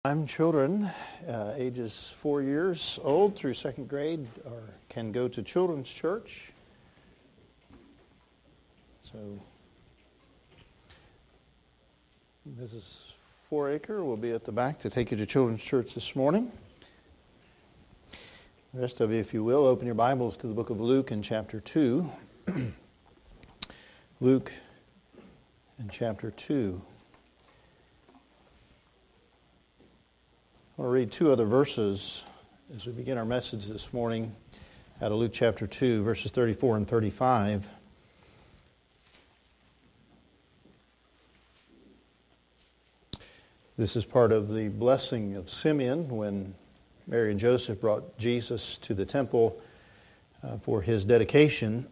Children ages 4 years old through second grade can go to children's church. So Mrs. Foraker will be at the back to take you to children's church this morning. The rest of you, if you will, open your Bibles to the book of Luke in chapter 2. Luke in chapter 2. I want to read two other verses as we begin our message this morning out of Luke chapter 2, verses 34 and 35. This is part of the blessing of Simeon when Mary and Joseph brought Jesus to the temple for his dedication.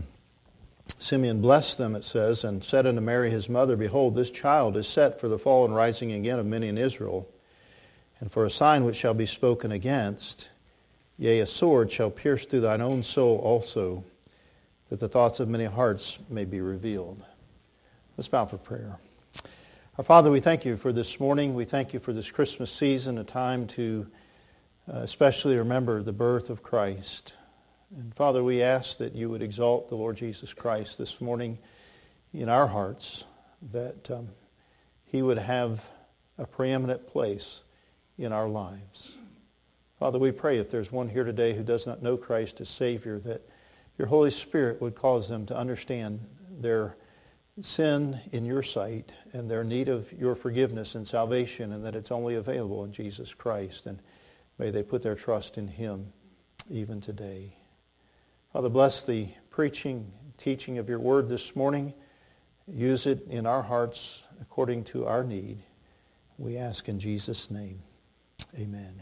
Simeon blessed them, it says, and said unto Mary his mother, Behold, this child is set for the fall and rising again of many in Israel, and for a sign which shall be spoken against, yea, a sword shall pierce through thine own soul also, that the thoughts of many hearts may be revealed. Let's bow for prayer. Our Father, we thank you for this morning. We thank you for this Christmas season, a time to especially remember the birth of Christ. And Father, we ask that you would exalt the Lord Jesus Christ this morning in our hearts, that he would have a preeminent place in our lives. Father, we pray if there's one here today who does not know Christ as Savior, that your Holy Spirit would cause them to understand their sin in your sight and their need of your forgiveness and salvation, and that it's only available in Jesus Christ. And may they put their trust in him even today. Father, bless the preaching, teaching of your word this morning. Use it in our hearts according to our need. We ask in Jesus' name. Amen.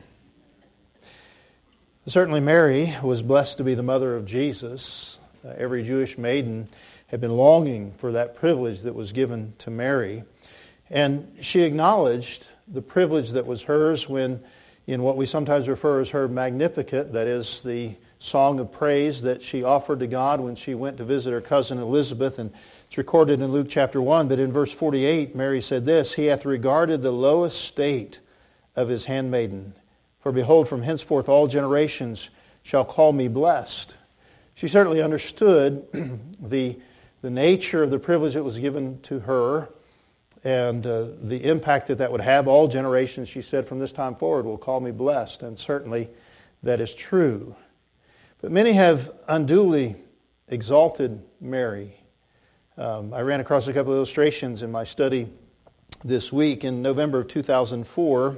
Certainly Mary was blessed to be the mother of Jesus. Every Jewish maiden had been longing for that privilege that was given to Mary. And she acknowledged the privilege that was hers when, in what we sometimes refer as her Magnificat, that is the song of praise that she offered to God when she went to visit her cousin Elizabeth. And it's recorded in Luke chapter 1, but in verse 48, Mary said this, He hath regarded the low estate of his handmaiden. For behold, from henceforth all generations shall call me blessed. She certainly understood the nature of the privilege that was given to her and the impact that would have. All generations, she said, from this time forward will call me blessed. And certainly that is true. But many have unduly exalted Mary. I ran across a couple of illustrations in my study this week. In November of 2004,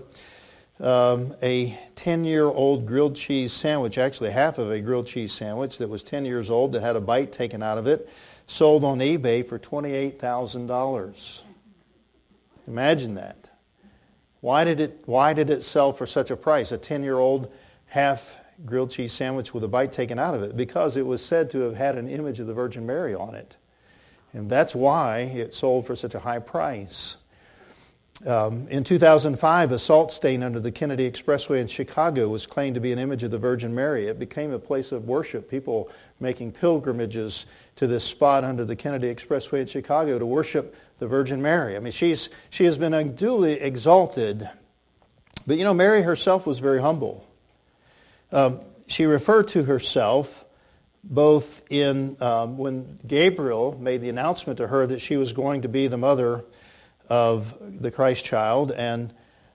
a 10-year-old grilled cheese sandwich, actually half of a grilled cheese sandwich that was 10 years old that had a bite taken out of it, sold on eBay for $28,000. Imagine that. Why did it sell for such a price? A 10-year-old half grilled cheese sandwich with a bite taken out of it? Because it was said to have had an image of the Virgin Mary on it. And that's why it sold for such a high price. In 2005, a salt stain under the Kennedy Expressway in Chicago was claimed to be an image of the Virgin Mary. It became a place of worship, people making pilgrimages to this spot under the Kennedy Expressway in Chicago to worship the Virgin Mary. I mean, she has been unduly exalted. But you know, Mary herself was very humble. She referred to herself both in when Gabriel made the announcement to her that she was going to be the mother of the Christ child, and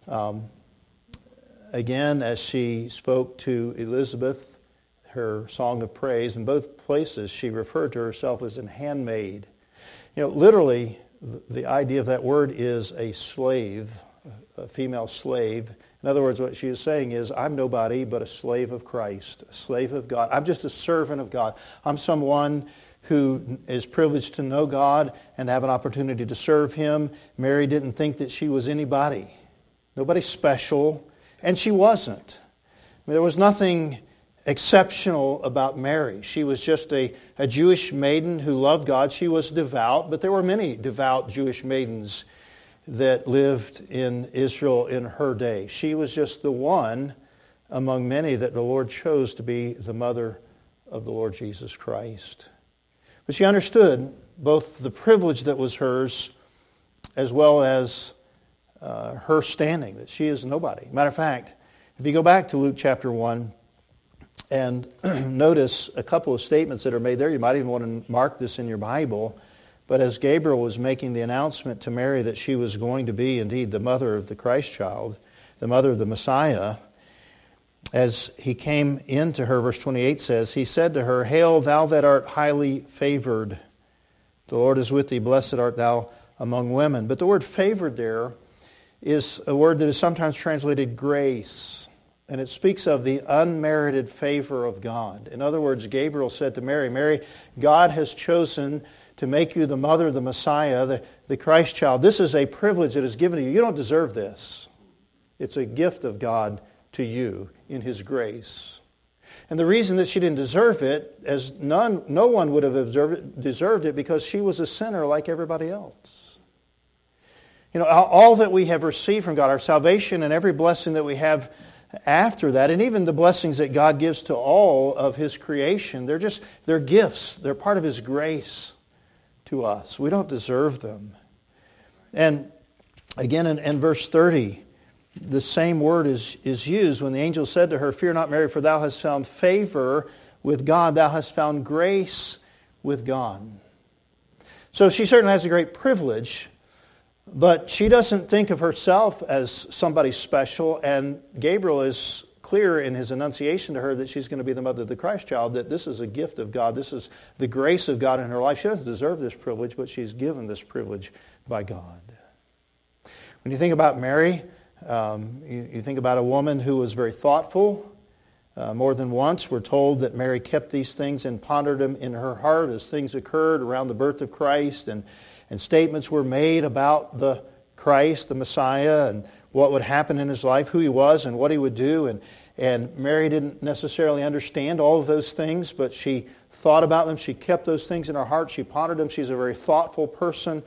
again as she spoke to Elizabeth, her song of praise. In both places she referred to herself as an handmaid. You know, literally the idea of that word is a slave, a female slave. In other words, what she is saying is, I'm nobody but a slave of Christ, a slave of God. I'm just a servant of God. I'm someone who is privileged to know God and have an opportunity to serve him. Mary didn't think that she was anybody, nobody special, and she wasn't. I mean, there was nothing exceptional about Mary. She was just a Jewish maiden who loved God. She was devout, but there were many devout Jewish maidens that lived in Israel in her day. She was just the one among many that the Lord chose to be the mother of the Lord Jesus Christ. But she understood both the privilege that was hers as well as her standing, that she is nobody. Matter of fact, if you go back to Luke chapter 1 and notice a couple of statements that are made there, you might even want to mark this in your Bible, but as Gabriel was making the announcement to Mary that she was going to be indeed the mother of the Christ child, the mother of the Messiah, as he came into her, verse 28 says, he said to her, "Hail, thou that art highly favored. The Lord is with thee, blessed art thou among women." But the word favored there is a word that is sometimes translated grace, and it speaks of the unmerited favor of God. In other words, Gabriel said to Mary, "Mary, God has chosen to make you the mother of the Messiah, the Christ child. This is a privilege that is given to you. You don't deserve this. It's a gift of God to you in His grace." And the reason that she didn't deserve it, as no one would have deserved it, because she was a sinner like everybody else. You know, all that we have received from God, our salvation and every blessing that we have after that, and even the blessings that God gives to all of His creation, they're gifts. They're part of His grace to us. We don't deserve them. And again in verse 30, the same word is used when the angel said to her, "Fear not, Mary, for thou hast found favor with God. Thou hast found grace with God." So she certainly has a great privilege, but she doesn't think of herself as somebody special, and Gabriel is clear in his enunciation to her that she's going to be the mother of the Christ child, that this is a gift of God. This is the grace of God in her life. She doesn't deserve this privilege, but she's given this privilege by God. When you think about Mary, you think about a woman who was very thoughtful. More than once we're told that Mary kept these things and pondered them in her heart as things occurred around the birth of Christ, and statements were made about the Christ, the Messiah, and what would happen in His life, who He was and what He would do. And Mary didn't necessarily understand all of those things, but she thought about them. She kept those things in her heart. She pondered them. She's a very thoughtful person,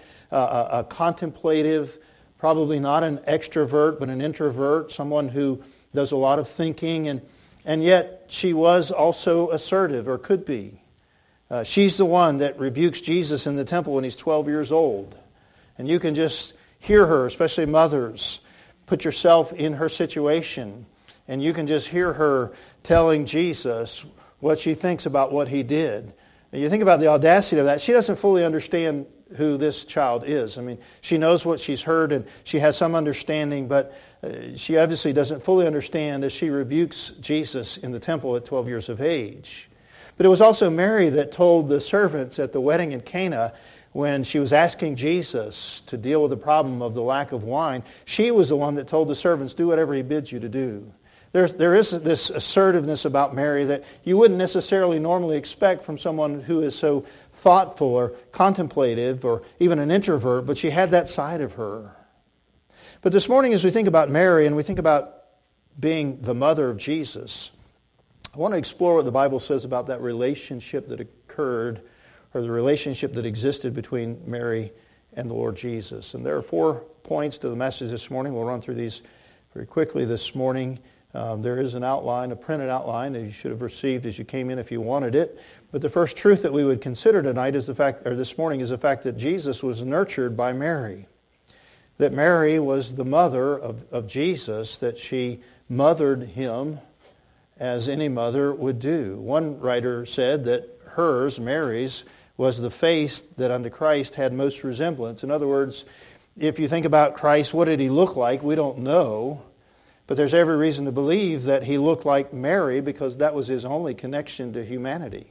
a contemplative, probably not an extrovert, but an introvert, someone who does a lot of thinking, and yet she was also assertive, or could be. She's the one that rebukes Jesus in the temple when He's 12 years old. And you can just hear her, especially mothers, put yourself in her situation, and you can just hear her telling Jesus what she thinks about what He did. And you think about the audacity of that. She doesn't fully understand who this child is. I mean, she knows what she's heard and she has some understanding, but she obviously doesn't fully understand as she rebukes Jesus in the temple at 12 years of age. But it was also Mary that told the servants at the wedding in Cana, when she was asking Jesus to deal with the problem of the lack of wine, she was the one that told the servants, "Do whatever He bids you to do." There is this assertiveness about Mary that you wouldn't necessarily normally expect from someone who is so thoughtful or contemplative or even an introvert, but she had that side of her. But this morning, as we think about Mary and we think about being the mother of Jesus, I want to explore what the Bible says about that relationship that occurred, or the relationship that existed between Mary and the Lord Jesus. And there are 4 points to the message this morning. We'll run through these very quickly this morning. There is an outline, a printed outline that you should have received as you came in if you wanted it. But the first truth that we would consider tonight is this morning is the fact that Jesus was nurtured by Mary. That Mary was the mother of Jesus, that she mothered Him as any mother would do. One writer said that hers, Mary's, was the face that unto Christ had most resemblance. In other words, if you think about Christ, what did He look like? We don't know. But there's every reason to believe that He looked like Mary, because that was His only connection to humanity.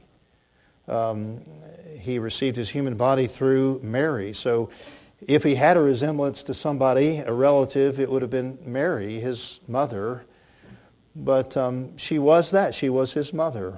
He received His human body through Mary. So if He had a resemblance to somebody, a relative, it would have been Mary, His mother. But she was that. She was His mother.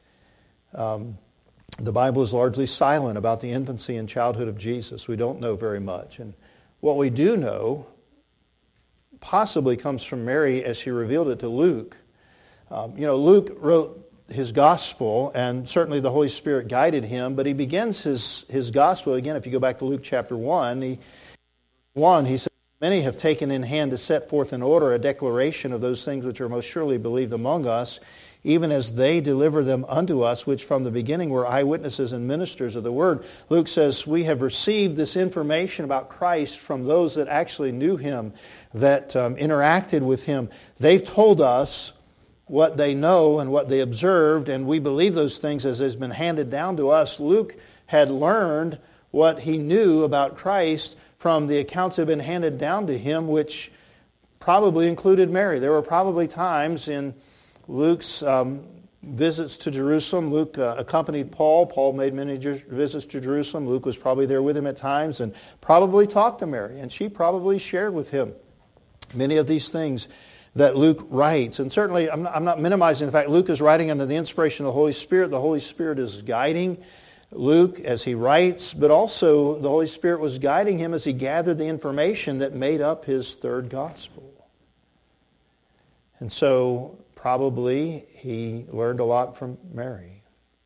The Bible is largely silent about the infancy and childhood of Jesus. We don't know very much. And what we do know possibly comes from Mary as she revealed it to Luke. Luke wrote his gospel, and certainly the Holy Spirit guided him, but he begins his gospel, again, if you go back to Luke chapter 1, he says, Many have taken in hand to set forth in order a declaration of those things which are most surely believed among us, even as they deliver them unto us, which from the beginning were eyewitnesses and ministers of the word. Luke says, we have received this information about Christ from those that actually knew him, that interacted with him. They've told us what they know and what they observed, and we believe those things as has been handed down to us. Luke had learned what he knew about Christ from the accounts that had been handed down to him, which probably included Mary. There were probably times in Luke's visits to Jerusalem. Luke accompanied Paul. Paul made many visits to Jerusalem. Luke was probably there with him at times and probably talked to Mary, and she probably shared with him many of these things that Luke writes. And certainly, I'm not minimizing the fact Luke is writing under the inspiration of the Holy Spirit. The Holy Spirit is guiding Luke as he writes, but also the Holy Spirit was guiding him as he gathered the information that made up his third gospel. And so probably he learned a lot from Mary.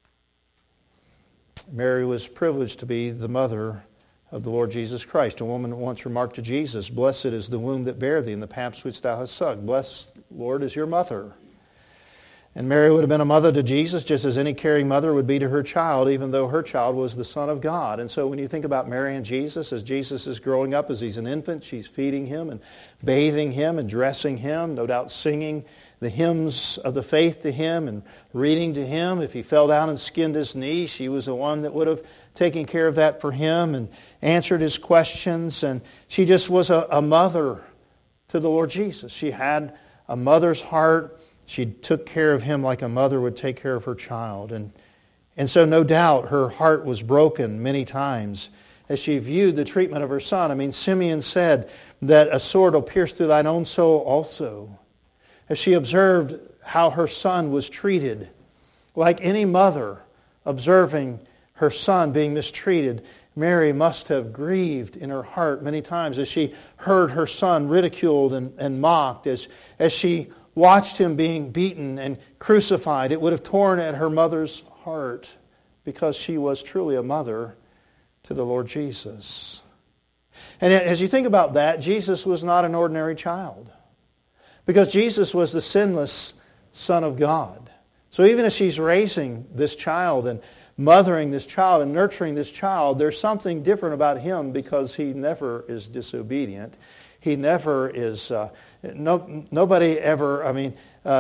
Mary was privileged to be the mother of the Lord Jesus Christ. A woman once remarked to Jesus, "Blessed is the womb that bare thee, and the paps which thou hast sucked. Blessed, Lord, is your mother." And Mary would have been a mother to Jesus just as any caring mother would be to her child, even though her child was the Son of God. And so when you think about Mary and Jesus, as Jesus is growing up, as he's an infant, she's feeding him and bathing him and dressing him, no doubt singing the hymns of the faith to him and reading to him. If he fell down and skinned his knee, she was the one that would have taken care of that for him and answered his questions. And she just was a mother to the Lord Jesus. She had a mother's heart. She took care of him like a mother would take care of her child. And so no doubt her heart was broken many times as she viewed the treatment of her son. I mean, Simeon said that a sword will pierce through thine own soul also. As she observed how her son was treated, like any mother observing her son being mistreated, Mary must have grieved in her heart many times as she heard her son ridiculed and mocked, as she watched him being beaten and crucified. It would have torn at her mother's heart because she was truly a mother to the Lord Jesus. And as you think about that, Jesus was not an ordinary child because Jesus was the sinless Son of God. So even as she's raising this child and mothering this child and nurturing this child, there's something different about him because he never is disobedient. He never is, nobody ever,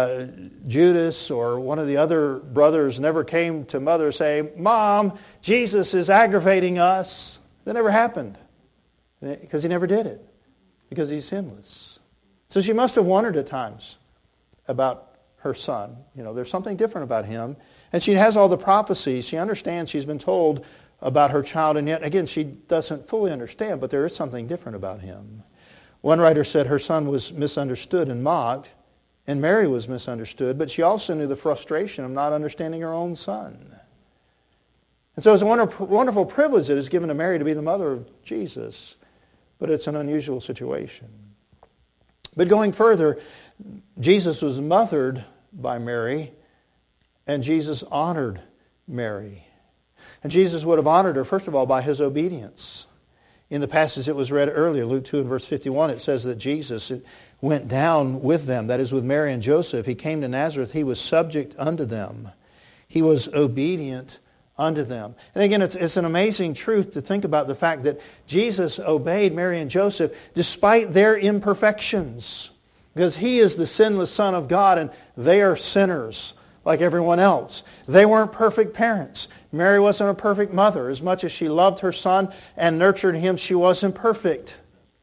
Judas or one of the other brothers never came to mother saying, "Mom, Jesus is aggravating us." That never happened because he never did it, because he's sinless. So she must have wondered at times about her son. There's something different about him. And she has all the prophecies. She understands, she's been told about her child, and yet, again, she doesn't fully understand, but there is something different about him. One writer said her son was misunderstood and mocked, and Mary was misunderstood, but she also knew the frustration of not understanding her own son. And so it's a wonderful privilege that is given to Mary to be the mother of Jesus, but it's an unusual situation. But going further, Jesus was mothered by Mary, and Jesus honored Mary. And Jesus would have honored her, first of all, by his obedience. In the passage that was read earlier, Luke 2 and verse 51, it says that Jesus went down with them, that is with Mary and Joseph. He came to Nazareth. He was subject unto them. He was obedient unto them. And again, it's an amazing truth to think about the fact that Jesus obeyed Mary and Joseph despite their imperfections, because he is the sinless Son of God and they are sinners like everyone else. They weren't perfect parents. Mary wasn't a perfect mother. As much as she loved her son and nurtured him, she wasn't perfect.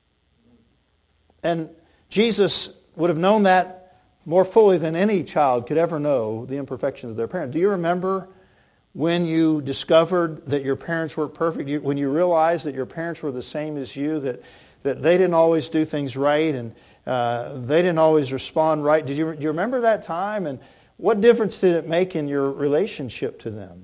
And Jesus would have known that more fully than any child could ever know the imperfections of their parent. Do you remember when you discovered that your parents weren't perfect, when you realized that your parents were the same as you, that they didn't always do things right and they didn't always respond right? Do you remember that time? And what difference did it make in your relationship to them?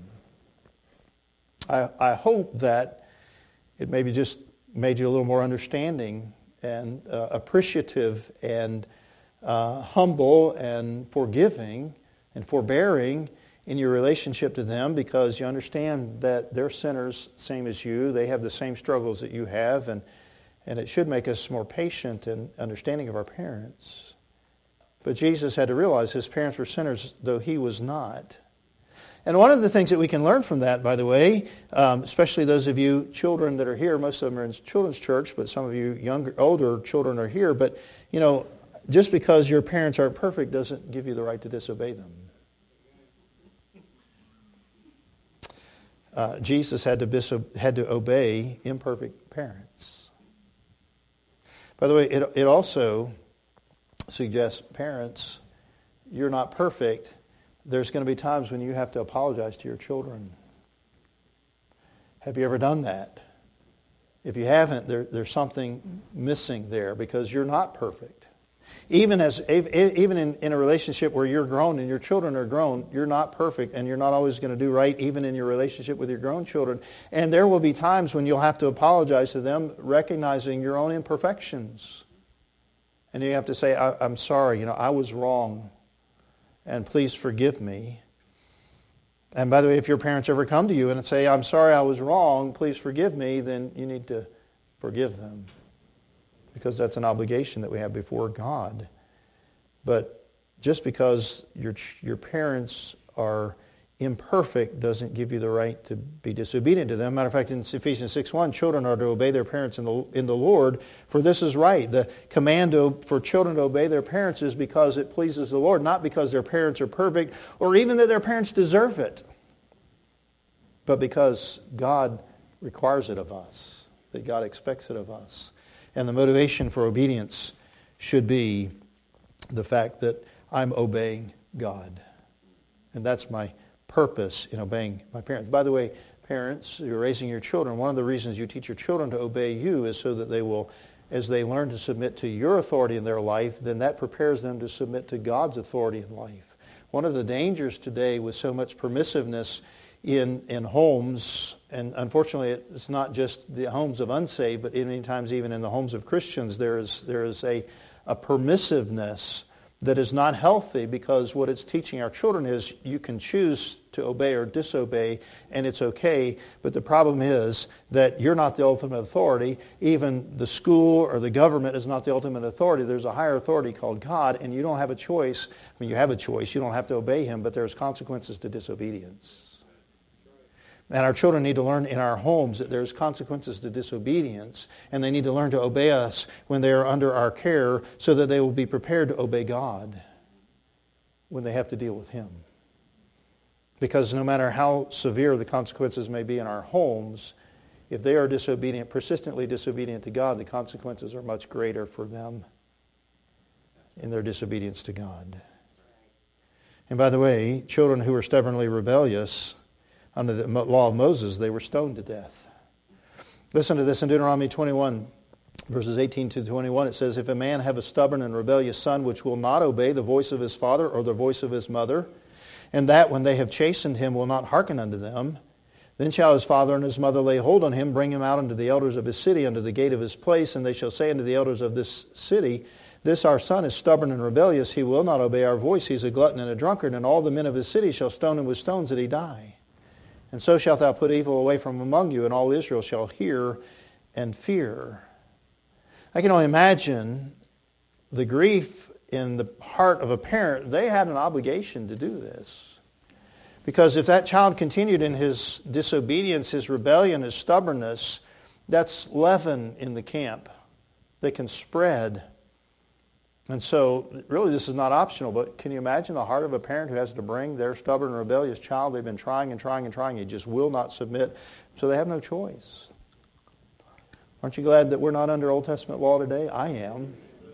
I hope that it maybe just made you a little more understanding and appreciative and humble and forgiving and forbearing in your relationship to them, because you understand that they're sinners same as you. They have the same struggles that you have, And it should make us more patient and understanding of our parents. But Jesus had to realize his parents were sinners, though he was not. And one of the things that we can learn from that, by the way, especially those of you children that are here, most of them are in children's church, but some of you older children are here. But, just because your parents aren't perfect doesn't give you the right to disobey them. Jesus had to obey imperfect parents. By the way, it also suggests, parents, you're not perfect. There's going to be times when you have to apologize to your children. Have you ever done that? If you haven't, there's something missing there because you're not perfect. Even in a relationship where you're grown and your children are grown, you're not perfect and you're not always going to do right even in your relationship with your grown children. And there will be times when you'll have to apologize to them, recognizing your own imperfections. And you have to say, I'm sorry, I was wrong. And please forgive me. And by the way, if your parents ever come to you and say, I'm sorry I was wrong, please forgive me, then you need to forgive them. Because that's an obligation that we have before God. But just because your parents are imperfect doesn't give you the right to be disobedient to them. Matter of fact, in Ephesians 6:1, children are to obey their parents in the Lord, for this is right. The command for children to obey their parents is because it pleases the Lord, not because their parents are perfect or even that their parents deserve it, but because God requires it of us, that God expects it of us. And the motivation for obedience should be the fact that I'm obeying God. And that's my purpose in obeying my parents. By the way, parents, you're raising your children. One of the reasons you teach your children to obey you is so that they will, as they learn to submit to your authority in their life, then that prepares them to submit to God's authority in life. One of the dangers today with so much permissiveness in homes, and unfortunately it's not just the homes of unsaved, but many times even in the homes of Christians, there is a permissiveness that is not healthy, because what it's teaching our children is you can choose to obey or disobey, and it's okay, but the problem is that you're not the ultimate authority. Even the school or the government is not the ultimate authority. There's a higher authority called God, and you don't have a choice. I mean, you have a choice. You don't have to obey him, but there's consequences to disobedience. And our children need to learn in our homes that there's consequences to disobedience, and they need to learn to obey us when they are under our care so that they will be prepared to obey God when they have to deal with him. Because no matter how severe the consequences may be in our homes, if they are disobedient, persistently disobedient to God, the consequences are much greater for them in their disobedience to God. And by the way, children who are stubbornly rebellious, under the law of Moses, they were stoned to death. Listen to this in Deuteronomy 21, verses 18 to 21. It says, if a man have a stubborn and rebellious son which will not obey the voice of his father or the voice of his mother, and that when they have chastened him will not hearken unto them, then shall his father and his mother lay hold on him, bring him out unto the elders of his city, unto the gate of his place, and they shall say unto the elders of this city, this our son is stubborn and rebellious, he will not obey our voice, he is a glutton and a drunkard, and all the men of his city shall stone him with stones that he die. And so shalt thou put evil away from among you, and all Israel shall hear and fear. I can only imagine the grief in the heart of a parent. They had an obligation to do this. Because if that child continued in his disobedience, his rebellion, his stubbornness, that's leaven in the camp that can spread. And so, really, this is not optional, but can you imagine the heart of a parent who has to bring their stubborn, rebellious child? They've been trying and trying and trying. He just will not submit, so they have no choice. Aren't you glad that we're not under Old Testament law today? I am.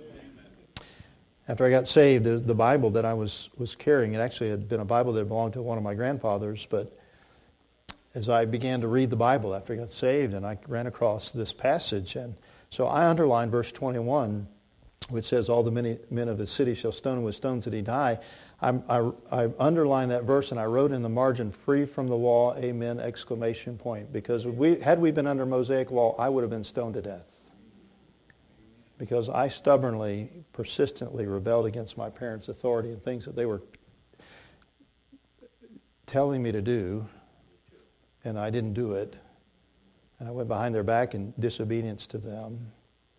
After I got saved, the Bible that I was carrying, it actually had been a Bible that belonged to one of my grandfathers, but as I began to read the Bible after I got saved, and I ran across this passage, and so I underlined verse 21, which says, all the men of his city shall stone him with stones that he die. I underlined that verse and I wrote in the margin, free from the law, amen, exclamation point. Because had we been under Mosaic law, I would have been stoned to death. Because I stubbornly, persistently rebelled against my parents' authority and things that they were telling me to do, and I didn't do it. And I went behind their back in disobedience to them.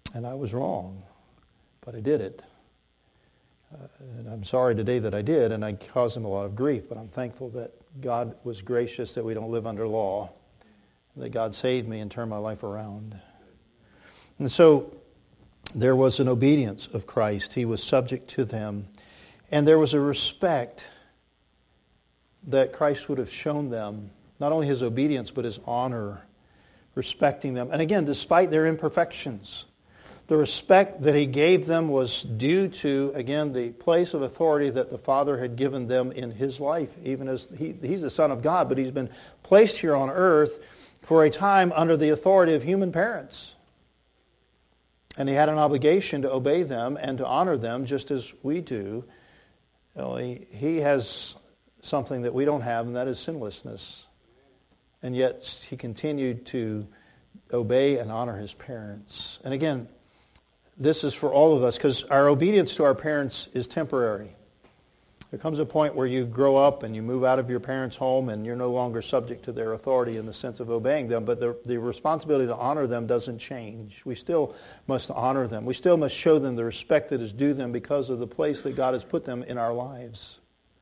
And I was wrong, but I did it. And I'm sorry today that I did, and I caused him a lot of grief, but I'm thankful that God was gracious that we don't live under law, that God saved me and turned my life around. And so there was an obedience of Christ. He was subject to them. And there was a respect that Christ would have shown them, not only his obedience, but his honor, respecting them. And again, despite their imperfections, the respect that he gave them was due to, again, the place of authority that the Father had given them in his life, even as he's the Son of God, but he's been placed here on earth for a time under the authority of human parents. And he had an obligation to obey them and to honor them just as we do. He has something that we don't have, and that is sinlessness. And yet he continued to obey and honor his parents. And again, this is for all of us, because our obedience to our parents is temporary. There comes a point where you grow up and you move out of your parents' home and you're no longer subject to their authority in the sense of obeying them, but the responsibility to honor them doesn't change. We still must honor them. We still must show them the respect that is due them because of the place that God has put them in our lives.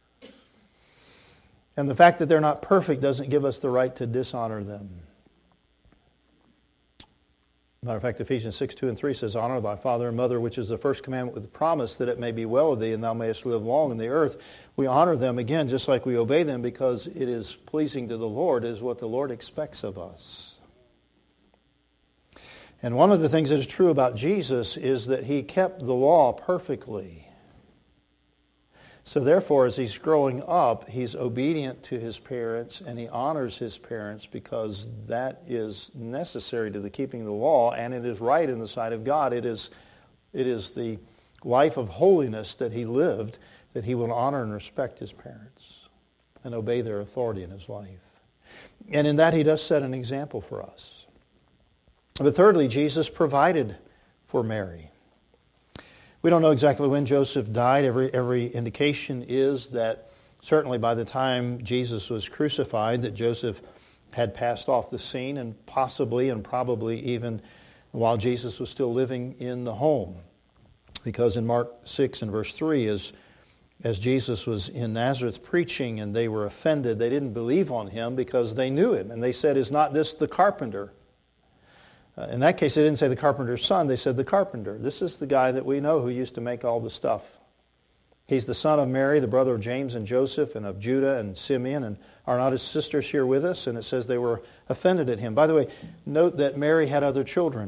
And the fact that they're not perfect doesn't give us the right to dishonor them. Matter of fact, Ephesians 6:2-3 says, "Honor thy father and mother, which is the first commandment with the promise that it may be well with thee and thou mayest live long in the earth." We honor them, again, just like we obey them, because it is pleasing to the Lord, is what the Lord expects of us. And one of the things that is true about Jesus is that he kept the law perfectly. So therefore, as he's growing up, he's obedient to his parents and he honors his parents because that is necessary to the keeping of the law, and it is right in the sight of God. It is the life of holiness that he lived, that he will honor and respect his parents and obey their authority in his life. And in that he does set an example for us. But thirdly, Jesus provided for Mary. We don't know exactly when Joseph died. Every indication is that certainly by the time Jesus was crucified, that Joseph had passed off the scene, and possibly and probably even while Jesus was still living in the home. Because in Mark 6 and verse 3, as Jesus was in Nazareth preaching and they were offended, they didn't believe on him because they knew him. And they said, "Is not this the carpenter?" In that case, they didn't say the carpenter's son. They said the carpenter. This is the guy that we know who used to make all the stuff. He's the son of Mary, the brother of James and Joseph, and of Judah and Simeon. And are not his sisters here with us? And it says they were offended at him. By the way, note that Mary had other children.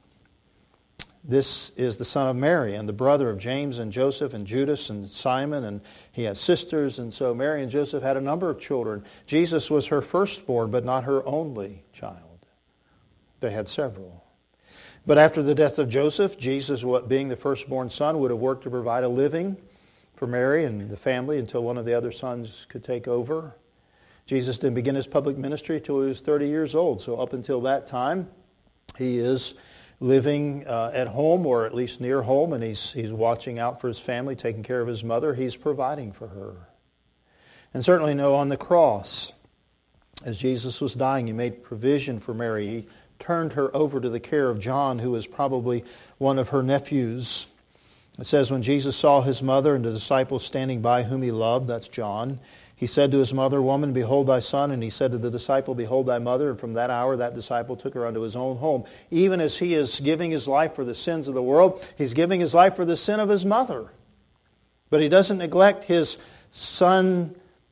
This is the son of Mary and the brother of James and Joseph and Judas and Simon. And he had sisters. And so Mary and Joseph had a number of children. Jesus was her firstborn, but not her only child. They had several. But after the death of Joseph, Jesus, being the firstborn son, would have worked to provide a living for Mary and the family until one of the other sons could take over. Jesus didn't begin his public ministry until he was 30 years old. So up until that time, he is living at home, or at least near home, and he's watching out for his family, taking care of his mother. He's providing for her. And certainly on the cross, as Jesus was dying, he made provision for Mary. He turned her over to the care of John, who was probably one of her nephews. It says, when Jesus saw his mother and the disciples standing by whom he loved, that's John, he said to his mother, "Woman, behold thy son." And he said to the disciple, "Behold thy mother." And from that hour that disciple took her unto his own home. Even as he is giving his life for the sins of the world, he's giving his life for the sin of his mother. But he doesn't neglect his son,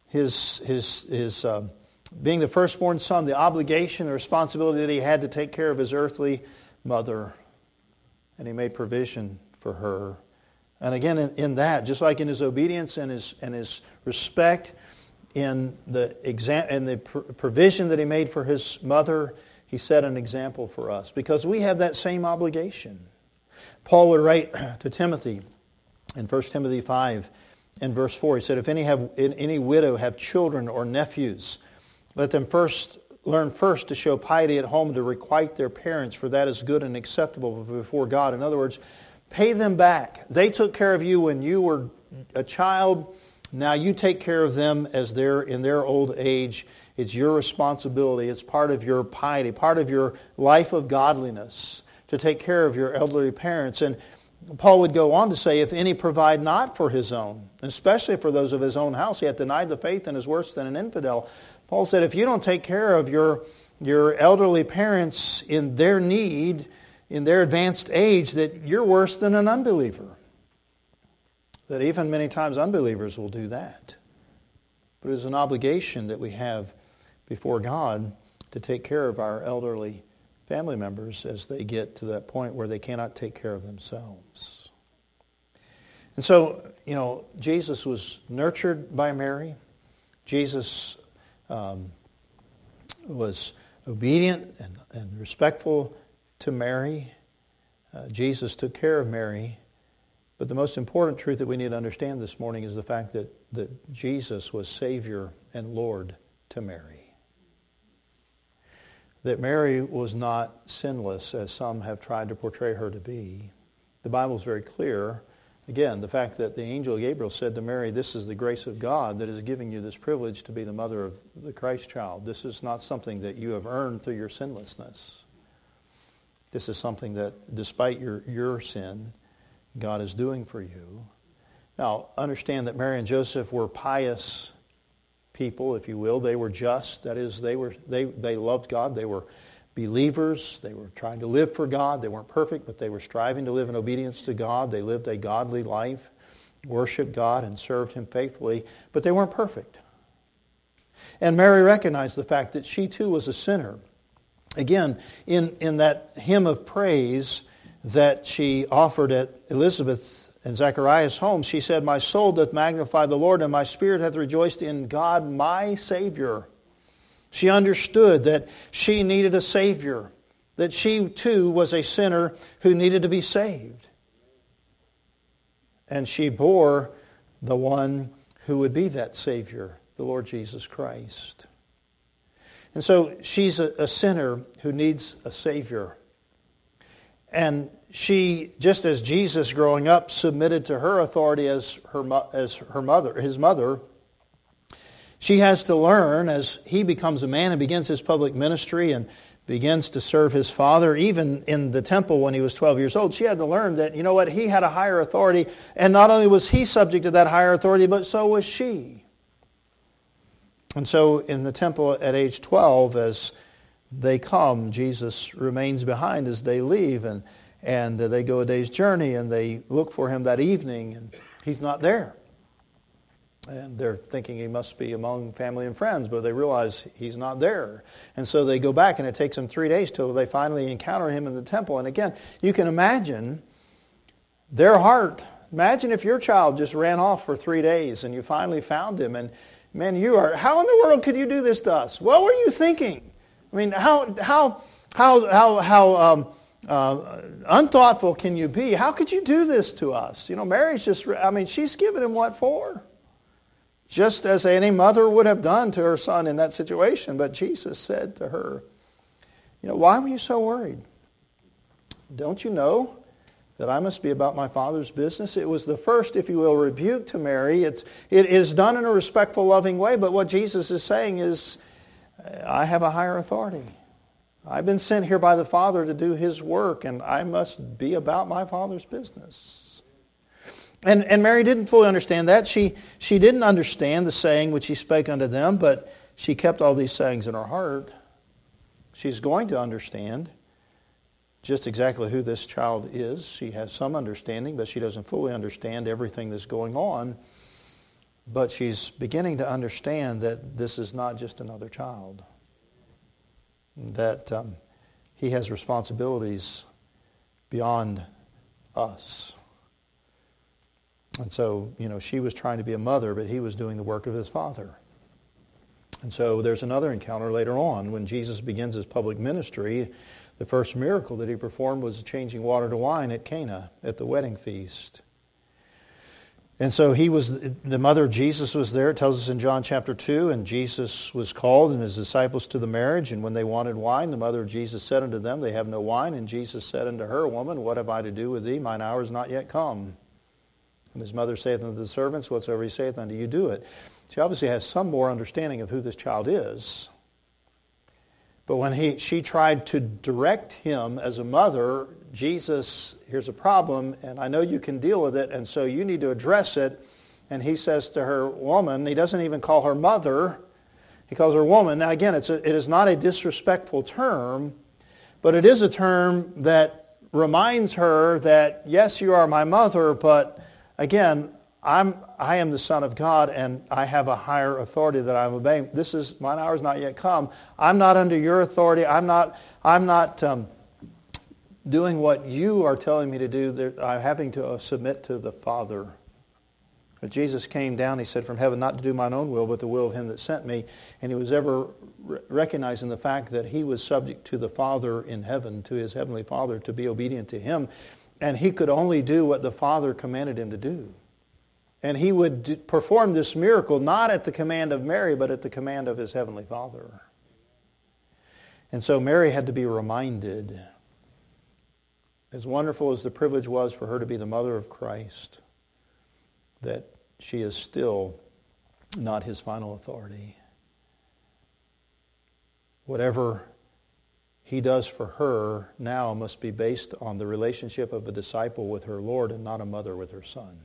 being the firstborn son, the obligation, the responsibility that he had to take care of his earthly mother. And he made provision for her. And again, in that, just like in his obedience and his respect, in the provision that he made for his mother, he set an example for us. Because we have that same obligation. Paul would write to Timothy in 1 Timothy 5 and verse 4, he said, "If any widow have children or nephews, let them learn first to show piety at home, to requite their parents, for that is good and acceptable before God." In other words, pay them back. They took care of you when you were a child. Now you take care of them as they're in their old age. It's your responsibility. It's part of your piety, part of your life of godliness, to take care of your elderly parents. And Paul would go on to say, if any provide not for his own, especially for those of his own house, he hath denied the faith and is worse than an infidel. Paul said, if you don't take care of your elderly parents in their need, in their advanced age, that you're worse than an unbeliever. That even many times unbelievers will do that. But it is an obligation that we have before God to take care of our elderly family members as they get to that point where they cannot take care of themselves. And so, Jesus was nurtured by Mary. Jesus was obedient and respectful to Mary. Jesus took care of Mary. But the most important truth that we need to understand this morning is the fact that Jesus was Savior and Lord to Mary. That Mary was not sinless, as some have tried to portray her to be. The Bible is very clear. Again, the fact that the angel Gabriel said to Mary, this is the grace of God that is giving you this privilege to be the mother of the Christ child. This is not something that you have earned through your sinlessness. This is something that, despite your sin, God is doing for you. Now, understand that Mary and Joseph were pious people, if you will. They were just. That is, they loved God. They were believers. They were trying to live for God. They weren't perfect, but they were striving to live in obedience to God. They lived a godly life, worshiped God, and served Him faithfully, but they weren't perfect. And Mary recognized the fact that she too was a sinner. Again, in that hymn of praise that she offered at Elizabeth and Zacharias' home, she said, my soul doth magnify the Lord, and my spirit hath rejoiced in God my Savior. She understood that she needed a Savior, that she too was a sinner who needed to be saved. And she bore the one who would be that Savior, the Lord Jesus Christ. And so she's a sinner who needs a Savior. And she, just as Jesus growing up submitted to her authority as his mother, she has to learn as he becomes a man and begins his public ministry and begins to serve his father, even in the temple when he was 12 years old. She had to learn that, he had a higher authority, and not only was he subject to that higher authority, but so was she. And so in the temple at age 12, as they come, Jesus remains behind as they leave, and they go a day's journey, and they look for him that evening, and he's not there. And they're thinking he must be among family and friends, but they realize he's not there. And so they go back, and it takes them 3 days till they finally encounter him in the temple. And again, you can imagine their heart. Imagine if your child just ran off for 3 days, and you finally found him, and man, how in the world could you do this to us? What were you thinking? I mean, how unthoughtful can you be? How could you do this to us? Mary's she's given him what for? Just as any mother would have done to her son in that situation. But Jesus said to her, why were you so worried? Don't you know that I must be about my Father's business? It was the first, if you will, rebuke to Mary. It is done in a respectful, loving way, but what Jesus is saying is, I have a higher authority. I've been sent here by the Father to do His work, and I must be about my Father's business. And Mary didn't fully understand that. She didn't understand the saying which He spake unto them, but she kept all these sayings in her heart. She's going to understand just exactly who this child is. She has some understanding, but she doesn't fully understand everything that's going on. But she's beginning to understand that this is not just another child. That he has responsibilities beyond us. And so, she was trying to be a mother, but he was doing the work of his Father. And so there's another encounter later on when Jesus begins his public ministry. The first miracle that he performed was changing water to wine at Cana at the wedding feast. And so the mother of Jesus was there. It tells us in John chapter 2, and Jesus was called and his disciples to the marriage. And when they wanted wine, the mother of Jesus said unto them, they have no wine. And Jesus said unto her, Woman, what have I to do with thee? Mine hour is not yet come. And his mother saith unto the servants, Whatsoever he saith unto you, do it. She obviously has some more understanding of who this child is. But when she tried to direct him as a mother, Jesus, here's a problem, and I know you can deal with it, and so you need to address it. And he says to her, woman, he doesn't even call her mother, he calls her woman. Now again, it is not a disrespectful term, but it is a term that reminds her that, yes, you are my mother, but again, I am the Son of God, and I have a higher authority that I'm obeying. Mine hour has not yet come. I'm not under your authority. I'm not doing what you are telling me to do. I'm having to submit to the Father. But Jesus came down, he said, from heaven, not to do mine own will, but the will of him that sent me. And he was ever recognizing the fact that he was subject to the Father in heaven, to his heavenly Father, to be obedient to him. And he could only do what the Father commanded him to do. And he would perform this miracle not at the command of Mary, but at the command of his heavenly Father. And so Mary had to be reminded, as wonderful as the privilege was for her to be the mother of Christ, that she is still not his final authority. Whatever he does for her now must be based on the relationship of a disciple with her Lord and not a mother with her son.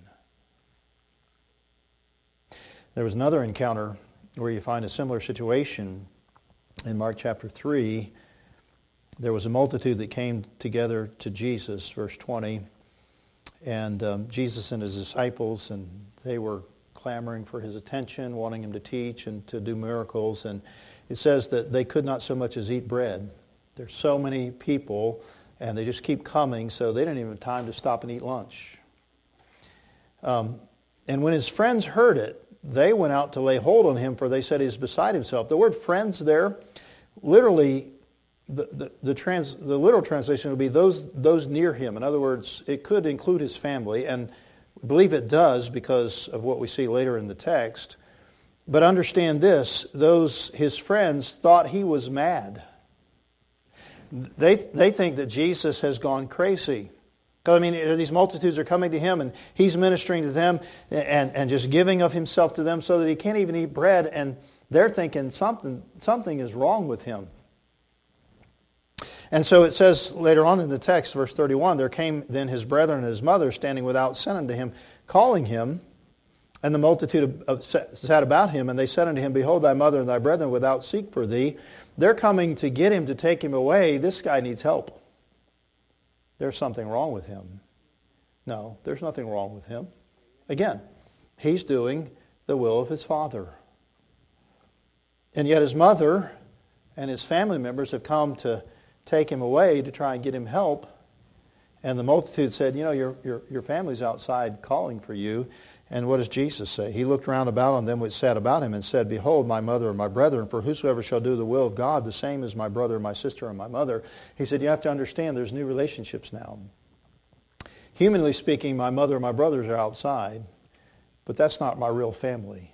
There was another encounter where you find a similar situation in Mark chapter 3. There was a multitude that came together to Jesus, verse 20, and Jesus and his disciples, and they were clamoring for his attention, wanting him to teach and to do miracles. And it says that they could not so much as eat bread. There's so many people, and they just keep coming, so they didn't even have time to stop and eat lunch. And when his friends heard it, they went out to lay hold on him, for they said he's beside himself. The word friends there, literally, the literal translation would be those near him. In other words, it could include his family, and I believe it does because of what we see later in the text. But understand this, his friends thought he was mad. They think that Jesus has gone crazy. I mean, these multitudes are coming to him, and he's ministering to them and just giving of himself to them so that he can't even eat bread, and they're thinking something is wrong with him. And so it says later on in the text, verse 31, there came then his brethren and his mother standing without, sent unto him, calling him, and the multitude sat about him, and they said unto him, behold, thy mother and thy brethren without seek for thee. They're coming to get him, to take him away. This guy needs help. There's something wrong with him. No, there's nothing wrong with him. Again, he's doing the will of his Father. And yet his mother and his family members have come to take him away to try and get him help. And the multitude said, your family's outside calling for you. And what does Jesus say? He looked round about on them which sat about him and said, behold, my mother and my brethren, for whosoever shall do the will of God, the same is my brother, my sister, and my mother. He said, you have to understand there's new relationships now. Humanly speaking, my mother and my brothers are outside, but that's not my real family.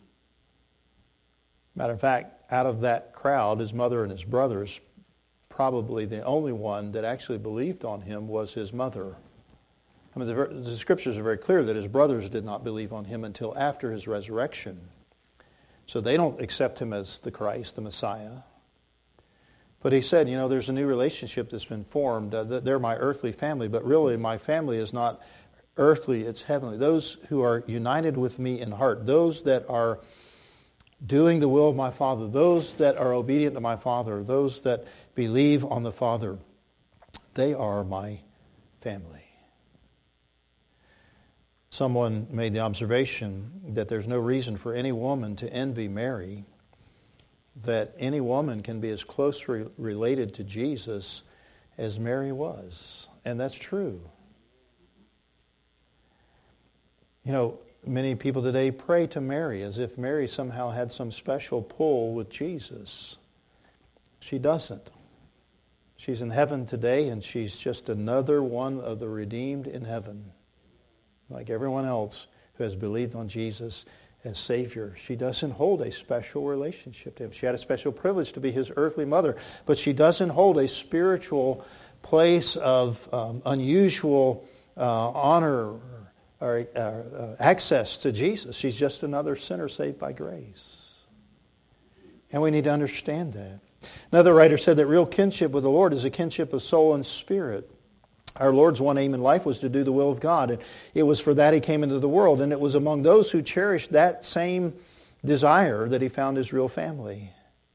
Matter of fact, out of that crowd, his mother and his brothers, probably the only one that actually believed on him was his mother. I mean, the scriptures are very clear that his brothers did not believe on him until after his resurrection. So they don't accept him as the Christ, the Messiah. But he said, there's a new relationship that's been formed. They're my earthly family, but really my family is not earthly, it's heavenly. Those who are united with me in heart, those that are doing the will of my Father, those that are obedient to my Father, those that believe on the Father, they are my family. Someone made the observation that there's no reason for any woman to envy Mary, that any woman can be as closely related to Jesus as Mary was. And that's true. Many people today pray to Mary as if Mary somehow had some special pull with Jesus. She doesn't. She's in heaven today, and she's just another one of the redeemed in heaven. Like everyone else who has believed on Jesus as Savior. She doesn't hold a special relationship to him. She had a special privilege to be his earthly mother, but she doesn't hold a spiritual place of unusual honor or access to Jesus. She's just another sinner saved by grace. And we need to understand that. Another writer said that real kinship with the Lord is a kinship of soul and spirit. Our Lord's one aim in life was to do the will of God, and it was for that he came into the world, and it was among those who cherished that same desire that he found his real family.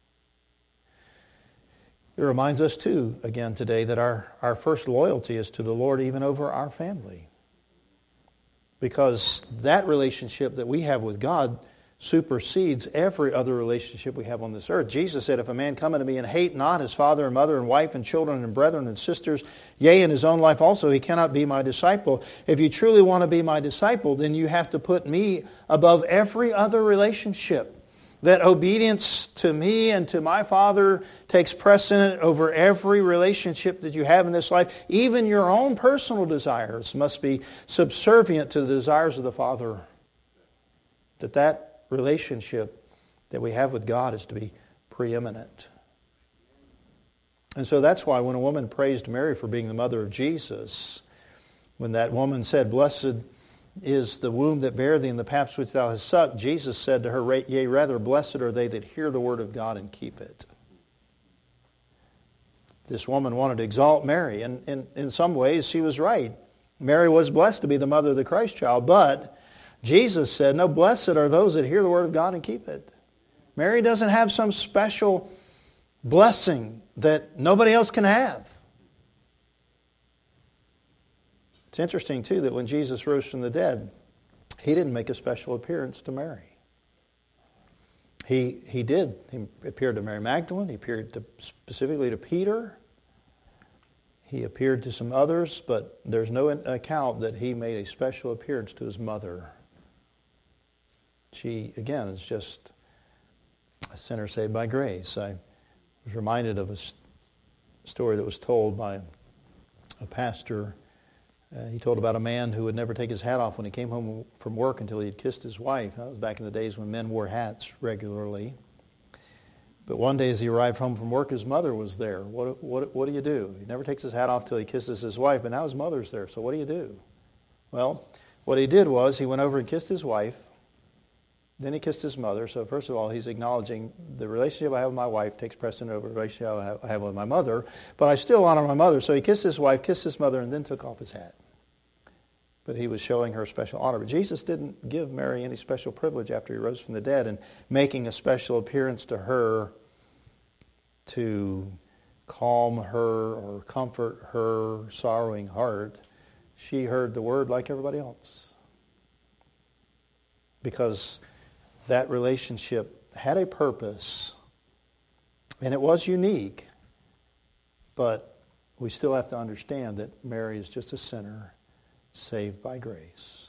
It reminds us too, again today, that our first loyalty is to the Lord even over our family. Because that relationship that we have with God supersedes every other relationship we have on this earth. Jesus said, if a man come unto me and hate not his father and mother and wife and children and brethren and sisters, yea, in his own life also, he cannot be my disciple. If you truly want to be my disciple, then you have to put me above every other relationship. That obedience to me and to my Father takes precedent over every relationship that you have in this life. Even your own personal desires must be subservient to the desires of the Father. That relationship that we have with God is to be preeminent. And so that's why when a woman praised Mary for being the mother of Jesus, when that woman said, blessed is the womb that bare thee and the paps which thou hast sucked, Jesus said to her, yea, rather, blessed are they that hear the word of God and keep it. This woman wanted to exalt Mary, and in some ways she was right. Mary was blessed to be the mother of the Christ child, but Jesus said, no, blessed are those that hear the word of God and keep it. Mary doesn't have some special blessing that nobody else can have. It's interesting, too, that when Jesus rose from the dead, he didn't make a special appearance to Mary. He did. He appeared to Mary Magdalene. He appeared specifically to Peter. He appeared to some others, but there's no account that he made a special appearance to his mother. She, again, is just a sinner saved by grace. I was reminded of a story that was told by a pastor. He told about a man who would never take his hat off when he came home from work until he had kissed his wife. That was back in the days when men wore hats regularly. But one day as he arrived home from work, his mother was there. What do you do? He never takes his hat off till he kisses his wife, but now his mother's there, so what do you do? Well, what he did was he went over and kissed his wife. Then he kissed his mother. So first of all, he's acknowledging the relationship I have with my wife takes precedent over the relationship I have with my mother. But I still honor my mother. So he kissed his wife, kissed his mother, and then took off his hat. But he was showing her special honor. But Jesus didn't give Mary any special privilege after he rose from the dead and making a special appearance to her to calm her or comfort her sorrowing heart. She heard the word like everybody else. Because that relationship had a purpose, and it was unique, but we still have to understand that Mary is just a sinner saved by grace.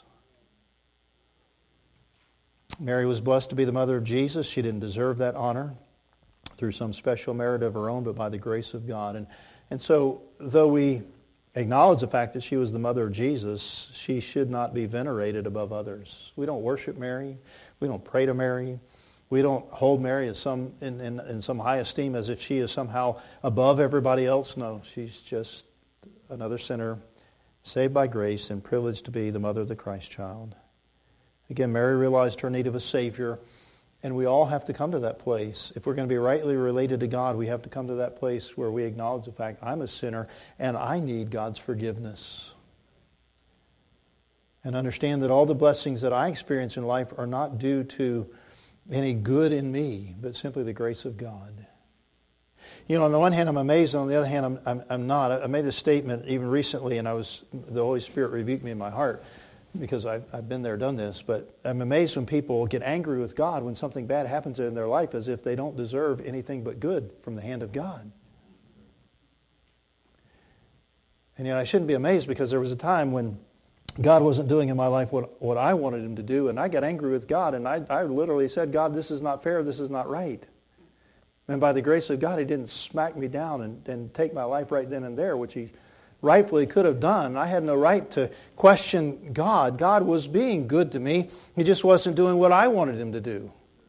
Mary was blessed to be the mother of Jesus. She didn't deserve that honor through some special merit of her own, but by the grace of God. And so, though we acknowledge the fact that she was the mother of Jesus, she should not be venerated above others. We don't worship Mary. We don't pray to Mary. We don't hold Mary as in some high esteem as if she is somehow above everybody else. No, she's just another sinner saved by grace and privileged to be the mother of the Christ child. Again, Mary realized her need of a Savior, and we all have to come to that place. If we're going to be rightly related to God, we have to come to that place where we acknowledge the fact I'm a sinner and I need God's forgiveness. And understand that all the blessings that I experience in life are not due to any good in me, but simply the grace of God. You know, on the one hand, I'm amazed. On the other hand, I'm not. I made this statement even recently, and the Holy Spirit rebuked me in my heart because I've been there, done this. But I'm amazed when people get angry with God when something bad happens in their life as if they don't deserve anything but good from the hand of God. And yet I shouldn't be amazed, because there was a time when God wasn't doing in my life what I wanted him to do, and I got angry with God, and I literally said, God, this is not fair, this is not right. And by the grace of God, he didn't smack me down and take my life right then and there, which he rightfully could have done. I had no right to question God. God was being good to me. He just wasn't doing what I wanted him to do.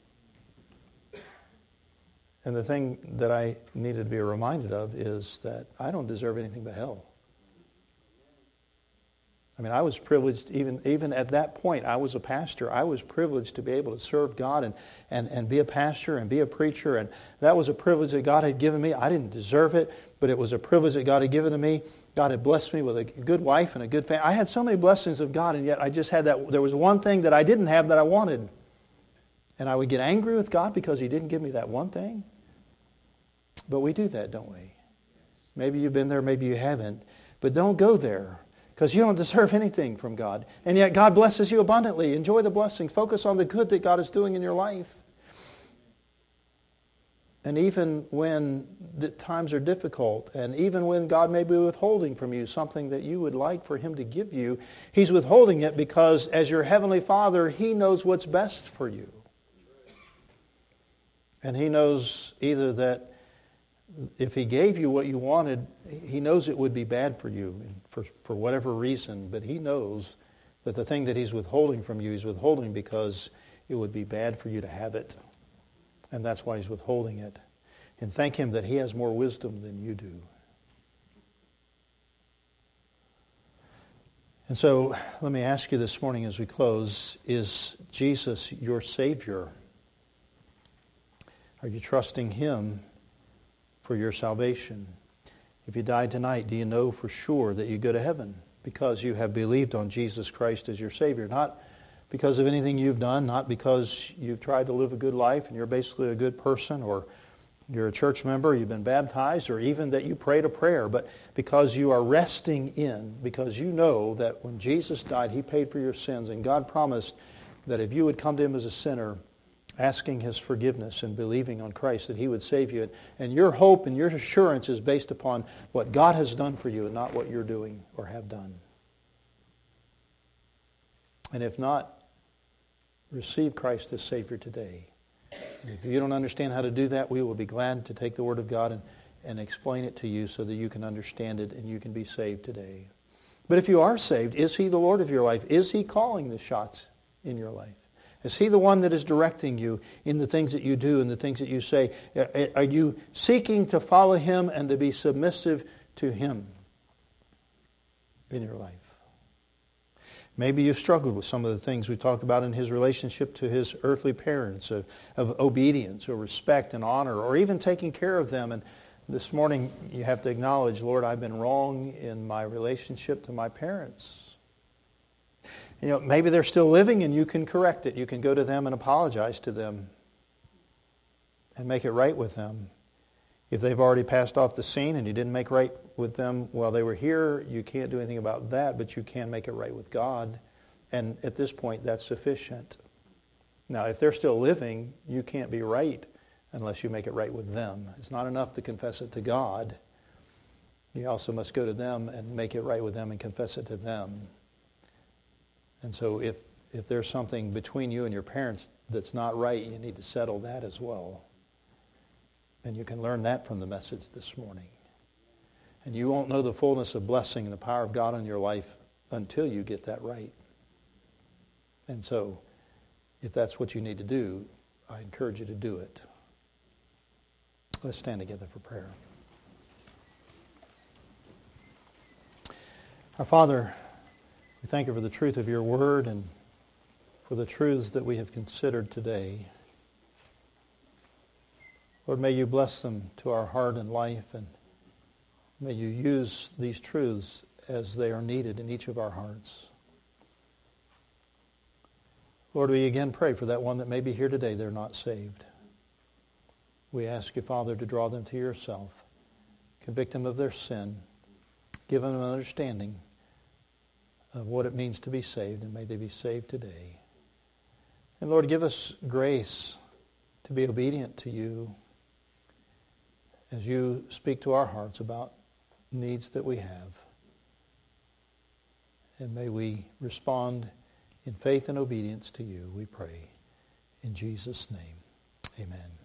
And the thing that I needed to be reminded of is that I don't deserve anything but hell. I mean, I was privileged, even at that point, I was a pastor. I was privileged to be able to serve God and be a pastor and be a preacher. And that was a privilege that God had given me. I didn't deserve it, but it was a privilege that God had given to me. God had blessed me with a good wife and a good family. I had so many blessings of God, and yet I just had that. There was one thing that I didn't have that I wanted. And I would get angry with God because He didn't give me that one thing. But we do that, don't we? Maybe you've been there, maybe you haven't. But don't go there. Because you don't deserve anything from God. And yet God blesses you abundantly. Enjoy the blessings. Focus on the good that God is doing in your life. And even when the times are difficult, and even when God may be withholding from you something that you would like for Him to give you, He's withholding it because as your Heavenly Father, He knows what's best for you. And He knows either that if He gave you what you wanted, He knows it would be bad for you for whatever reason, but He knows that the thing that He's withholding from you, He's withholding because it would be bad for you to have it. And that's why He's withholding it. And thank Him that He has more wisdom than you do. And so let me ask you this morning as we close, is Jesus your Savior? Are you trusting Him for your salvation? If you died tonight, do you know for sure that you go to heaven because you have believed on Jesus Christ as your Savior? Not because of anything you've done, not because you've tried to live a good life and you're basically a good person, or you're a church member, you've been baptized, or even that you prayed a prayer, but because you are resting in, because you know that when Jesus died, He paid for your sins, and God promised that if you would come to Him as a sinner, asking His forgiveness and believing on Christ, that He would save you. And your hope and your assurance is based upon what God has done for you and not what you're doing or have done. And if not, receive Christ as Savior today. And if you don't understand how to do that, we will be glad to take the Word of God and explain it to you so that you can understand it and you can be saved today. But if you are saved, is He the Lord of your life? Is He calling the shots in your life? Is He the one that is directing you in the things that you do and the things that you say? Are you seeking to follow Him and to be submissive to Him in your life? Maybe you've struggled with some of the things we talked about in His relationship to His earthly parents, of obedience or respect and honor, or even taking care of them. And this morning you have to acknowledge, Lord, I've been wrong in my relationship to my parents. You know, maybe they're still living and you can correct it. You can go to them and apologize to them and make it right with them. If they've already passed off the scene and you didn't make right with them while they were here, you can't do anything about that, but you can make it right with God. And at this point, that's sufficient. Now, if they're still living, you can't be right unless you make it right with them. It's not enough to confess it to God. You also must go to them and make it right with them and confess it to them. And so if there's something between you and your parents that's not right, you need to settle that as well. And you can learn that from the message this morning. And you won't know the fullness of blessing and the power of God in your life until you get that right. And so if that's what you need to do, I encourage you to do it. Let's stand together for prayer. Our Father, we thank You for the truth of Your word and for the truths that we have considered today. Lord, may You bless them to our heart and life, and may You use these truths as they are needed in each of our hearts. Lord, we again pray for that one that may be here today, they're not saved. We ask You, Father, to draw them to Yourself. Convict them of their sin. Give them an understanding of what it means to be saved, and may they be saved today. And Lord, give us grace to be obedient to You as You speak to our hearts about needs that we have. And may we respond in faith and obedience to You, we pray. In Jesus' name, amen.